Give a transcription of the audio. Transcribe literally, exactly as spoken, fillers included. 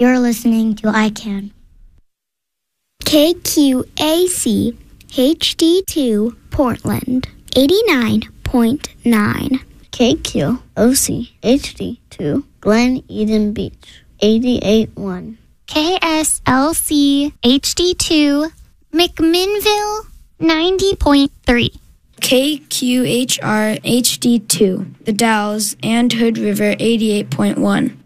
You're listening to I CAN. K Q A C H D two Portland, eighty-nine point nine. K Q O C H D two Glen Eden Beach, eighty-eight point one. K S L C H D two McMinnville, ninety point three. K Q H R H D two The Dalles and Hood River, eighty-eight point one.